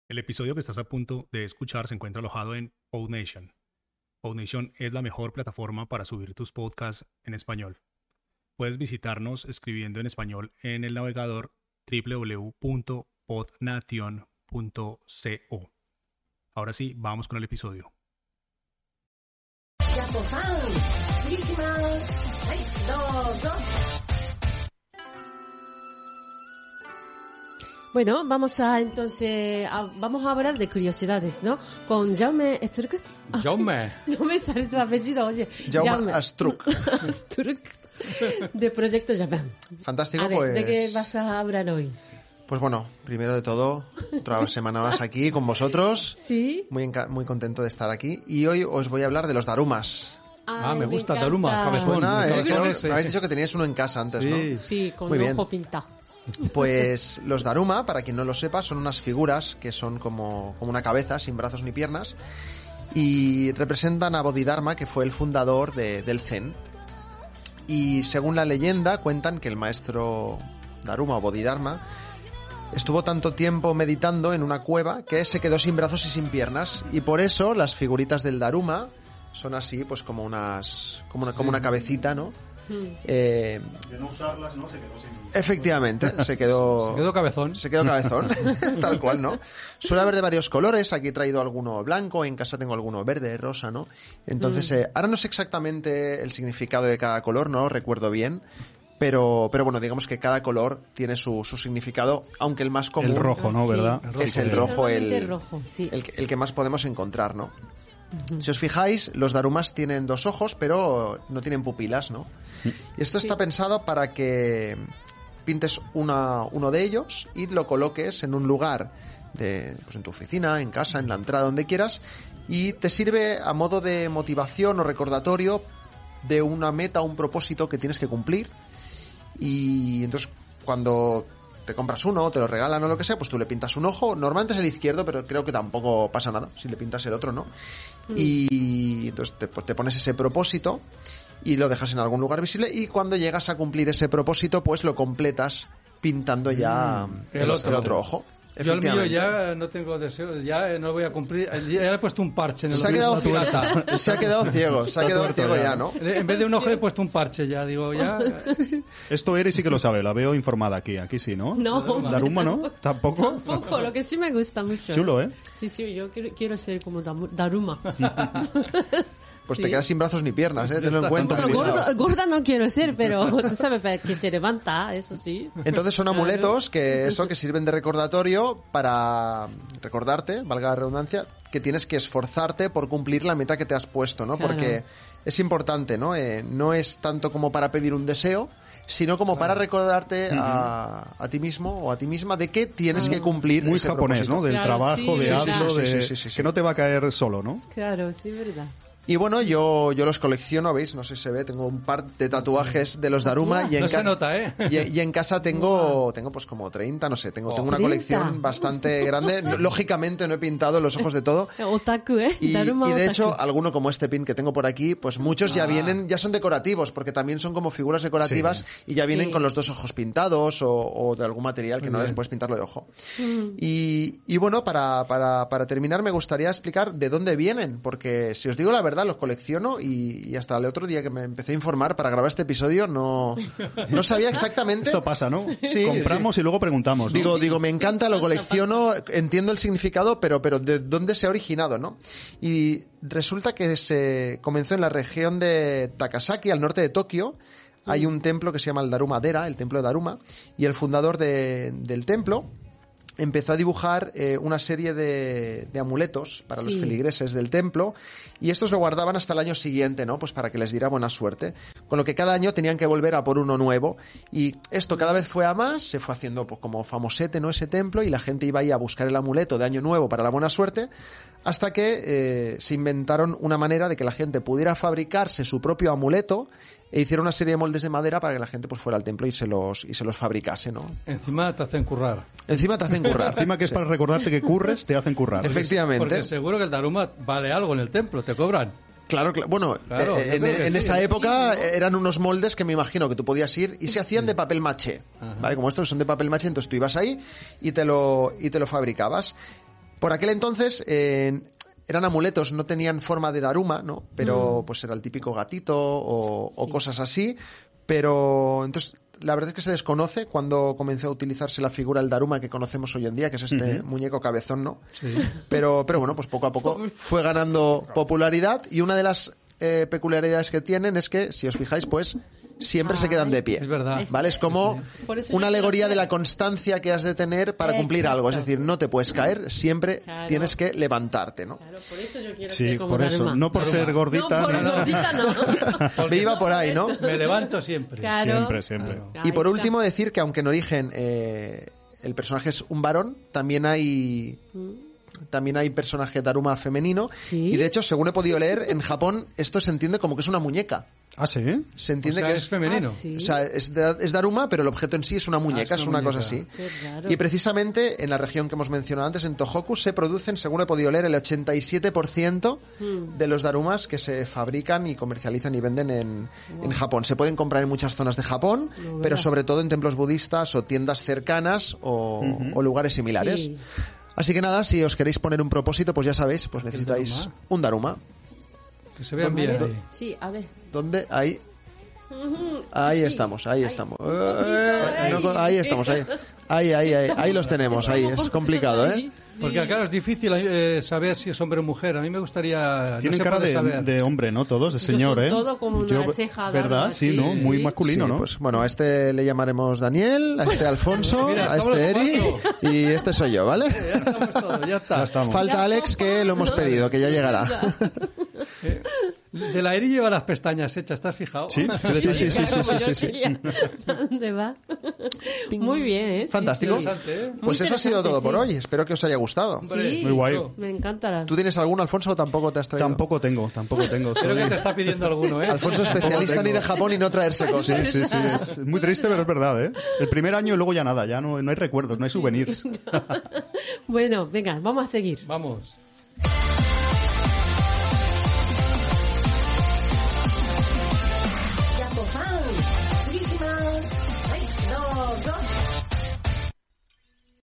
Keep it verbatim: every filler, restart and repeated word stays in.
El episodio que estás a punto de escuchar se encuentra alojado en PodNation. PodNation es la mejor plataforma para subir tus podcasts en español. Puedes visitarnos escribiendo en español en el navegador doble u doble u doble u punto podnation punto co. Ahora sí, vamos con el episodio. Bueno, vamos a entonces a, vamos a hablar de curiosidades, ¿no? Con Jaume Astruc. Jaume. No me sale tu apellido, oye. Jaume Astruc. Astruc. De Proyecto Jaume. Fantástico, a ver, pues. ¿de qué vas a hablar hoy? Pues bueno, primero de todo, otra semana más aquí con vosotros. Sí. Muy, enca- muy contento de estar aquí. Y hoy os voy a hablar de los darumas. Ah, me, me gusta encanta. Daruma, cabezón. Suena, Me eh, cabezón creo que ese. me habéis dicho que teníais uno en casa antes, Sí. ¿no? Sí, con Muy un bien. ojo pintado. Pues los daruma, para quien no lo sepa, son unas figuras que son como, como una cabeza, sin brazos ni piernas, y representan a Bodhidharma, que fue el fundador de- del Zen. Y según la leyenda, cuentan que el maestro Daruma o Bodhidharma estuvo tanto tiempo meditando en una cueva que se quedó sin brazos y sin piernas, y por eso las figuritas del Daruma son así, pues como unas como una, como una cabecita, ¿no? Eh, De no usarlas, ¿no? Se quedó sin... efectivamente, se quedó Se quedó cabezón. se quedó cabezón, tal cual, ¿no? Suele haber de varios colores, aquí he traído alguno blanco, en casa tengo alguno verde, rosa, ¿no? Entonces, eh, ahora no sé exactamente el significado de cada color, no lo recuerdo bien, pero, pero bueno, digamos que cada color tiene su, su significado, aunque el más común El rojo, ¿no? Sí. ¿Verdad? El rojo. es el rojo, Normalmente el, rojo, sí. el, que- el que más podemos encontrar, ¿no? Si os fijáis, los darumas tienen dos ojos, pero no tienen pupilas, ¿no? Y esto está Sí. pensado para que pintes una, uno de ellos y lo coloques en un lugar, de, pues en tu oficina, en casa, en la entrada, donde quieras, y te sirve a modo de motivación o recordatorio de una meta o un propósito que tienes que cumplir. Y entonces, cuando te compras uno o te lo regalan o lo que sea, pues tú le pintas un ojo. Normalmente es el izquierdo, pero creo que tampoco pasa nada si le pintas el otro, ¿no? Y entonces te, pues te pones ese propósito y lo dejas en algún lugar visible, y cuando llegas a cumplir ese propósito, pues lo completas pintando ya el, El el otro. otro ojo. Yo el mío Efectivamente. ya no tengo deseo, ya eh, no lo voy a cumplir. Ya le he puesto un parche en el Se ha quedado ciego, pirata. se ha quedado ciego, se ha quedado tuerto ciego ya, ya, ¿no? ¿no? En vez de un ojo he puesto un parche ya, digo, ya. Esto Eri sí que lo sabe, la veo informada aquí. Aquí sí, ¿no? No. Daruma, ¿no? ¿Tampoco? Tampoco, lo que sí me gusta mucho. Chulo, ¿eh? Sí, sí, yo quiero, quiero ser como Damu- Daruma. Pues Sí. te quedas sin brazos ni piernas, ¿eh? Tenlo en está. cuenta. Bueno, cuidado. gorda, gorda no quiero ser, pero tú sabes que se levanta, eso sí. Entonces son Claro. amuletos que eso que sirven de recordatorio para recordarte, valga la redundancia, que tienes que esforzarte por cumplir la meta que te has puesto, ¿no? Claro. Porque es importante, ¿no? Eh, no es tanto como para pedir un deseo, sino como para recordarte a, a ti mismo o a ti misma de que tienes que cumplir Muy ese japonés, propósito. ¿no? Del Claro, trabajo, sí, de sí, hazlo, sí, de... sí, sí, sí, sí. que no te va a caer solo, ¿no? Claro, sí, verdad. Y bueno, yo, yo los colecciono, ¿veis? No sé si se ve, tengo un par de tatuajes de los Daruma y en, No se ca- nota, ¿eh? y, y en casa tengo, tengo pues como treinta, no sé, tengo, tengo una ¿treinta? colección bastante grande. No- Lógicamente no he pintado los ojos de todo. Otaku, ¿eh? Y, Daruma y de otaku. hecho, alguno como este pin que tengo por aquí, pues muchos ya vienen, ya son decorativos, porque también son como figuras decorativas y ya vienen Sí. con los dos ojos pintados o, o de algún material que no les puedes pintarlo de ojo. Y, y bueno, para, para, para terminar me gustaría explicar de dónde vienen, porque si os digo la verdad, los colecciono y, y hasta el otro día que me empecé a informar para grabar este episodio no, no sabía exactamente. Esto pasa, ¿no? Sí. Compramos y luego preguntamos, ¿no? Digo, digo, me encanta, lo colecciono, entiendo el significado, pero, pero ¿de dónde se ha originado, no? Y resulta que se comenzó en la región de Takasaki, al norte de Tokio. Hay un templo que se llama el Daruma-dera, el templo de Daruma, y el fundador de- del templo empezó a dibujar eh, una serie de, de amuletos para los Sí. feligreses del templo, y estos lo guardaban hasta el año siguiente, ¿no? Pues para que les diera buena suerte. Con lo que cada año tenían que volver a por uno nuevo, y esto cada vez fue a más, se fue haciendo pues, como famosete, ¿no? Ese templo, y la gente iba ahí a buscar el amuleto de año nuevo para la buena suerte, hasta que eh, se inventaron una manera de que la gente pudiera fabricarse su propio amuleto, e hicieron una serie de moldes de madera para que la gente pues fuera al templo y se los y se los fabricase, ¿no? Encima te hacen currar. Encima te hacen currar. Encima que es para recordarte que curres, te hacen currar. Efectivamente. Porque seguro que el Daruma vale algo en el templo, te cobran. Claro, claro. Bueno, Claro, eh, yo en, creo que en sí. esa época eran unos moldes que me imagino que tú podías ir y se hacían de papel maché, ¿vale? Como estos son de papel maché, entonces tú ibas ahí y te lo y te lo fabricabas. Por aquel entonces eh, eran amuletos, no tenían forma de Daruma, ¿no? Pero Mm. pues era el típico gatito o, o Sí. cosas así. Pero entonces la verdad es que se desconoce cuando comenzó a utilizarse la figura del Daruma que conocemos hoy en día, que es este muñeco cabezón, ¿no? Sí. Pero, pero bueno, pues poco a poco fue ganando popularidad y una de las eh, peculiaridades que tienen es que, si os fijáis, pues siempre se quedan de pie. Es verdad. ¿Vale? Es como Por eso yo una quiero alegoría ser- de la constancia que has de tener para cumplir Exacto. algo. Es decir, no te puedes caer, siempre Claro. tienes que levantarte, ¿no? Claro, por eso yo quiero Sí, ser como por eso. Daruma. No por Daruma. ser gordita. No, por ni nada. gordita no. Me iba por ahí, ¿no? Me levanto siempre. Claro. Siempre, siempre. Claro. Y por Ahí último decir que aunque en origen eh, el personaje es un varón, también hay también hay personaje Daruma femenino. ¿Sí? Y de hecho, según he podido leer, en Japón esto se entiende como que es una muñeca. Ah, sí. Se O entiende sea, que es es... femenino. Ah, sí. O sea, es, da- es Daruma, pero el objeto en sí es una muñeca, es es una una cosa muñeca. así. Qué raro. Y precisamente en la región que hemos mencionado antes, en Tohoku, se producen, según he podido leer, el ochenta y siete por ciento Hmm. de los Darumas que se fabrican y comercializan y venden en, en Japón. Se pueden comprar en muchas zonas de Japón, No pero veas. sobre todo en templos budistas o tiendas cercanas o, o lugares similares. Sí. Así que nada, si os queréis poner un propósito, pues ya sabéis, pues necesitáis Daruma? un Daruma. Que se vean A bien ver, ahí. sí, a ver. ¿Dónde? Ahí. Ahí estamos, ahí estamos. un poquito, Eh, ahí. no co- ahí estamos, ahí. Ahí, ahí, ahí, ahí los tenemos, ahí. Es complicado, ¿eh? Porque claro, es difícil eh, saber si es hombre o mujer. A mí me gustaría... no Tienen se cara puede de, saber. de hombre, ¿no? Todos, de Yo señor, soy ¿eh? todo como una Yo- ceja ¿Verdad? larga, Sí, sí. ¿no? Muy Sí. masculino, Sí, ¿no? pues bueno, a este le llamaremos Daniel, a este Alfonso, Mira, a estamos este los Eri cuatro. y este soy yo, ¿vale? Ya estamos todos, ya está. Ya estamos. Falta Alex, que lo hemos pedido, que ya llegará. De la Eri lleva las pestañas hechas, ¿te has fijado? Sí, sí, sí, sí, sí, sí, sí, sí, sí. ¿Dónde va? Muy bien, ¿eh? Sí, Fantástico. sí. Interesante, ¿eh? Pues Muy eso ha sido interesante, todo por sí. hoy. Espero que os haya gustado. Hombre, Sí. Muy guay. Me encantará. ¿Tú tienes alguno, Alfonso, o tampoco te has traído? Tampoco tengo, tampoco tengo. Creo soy- que te está pidiendo alguno, ¿eh? Alfonso, especialista en ir a Japón y no traerse Sí, cosas. sí, sí. Es muy triste, pero es verdad, ¿eh? El primer año y luego ya nada, ya no, no hay recuerdos, no hay souvenirs. Bueno, venga, vamos a seguir. Vamos.